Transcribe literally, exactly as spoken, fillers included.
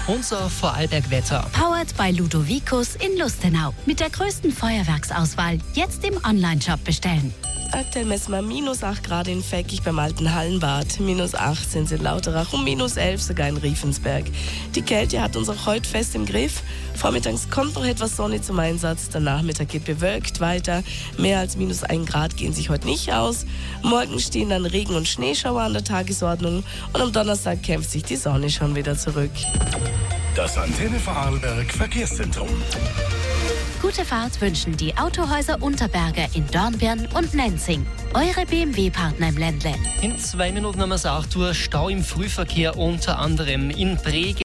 Unser Vorarlberg-Wetter. Powered by Ludovicus in Lustenau. Mit der größten Feuerwerksauswahl jetzt im Onlineshop bestellen. Aktuell messen wir minus acht Grad in Feckig beim alten Hallenbad, minus acht sind in Lauterach und minus elf sogar in Riefensberg. Die Kälte hat uns auch heute fest im Griff. Vormittags kommt noch etwas Sonne zum Einsatz, der Nachmittag geht bewölkt weiter. Mehr als minus ein Grad gehen sich heute nicht aus. Morgen stehen dann Regen- und Schneeschauer an der Tagesordnung und am Donnerstag kämpft sich die Sonne schon wieder zurück. Das Antenne Vorarlberg Verkehrszentrum. Gute Fahrt wünschen die Autohäuser Unterberger in Dornbirn und Nenzing. Eure B M W-Partner im Ländle. In zwei Minuten haben wir es auch durch. Stau im Frühverkehr unter anderem in Breg.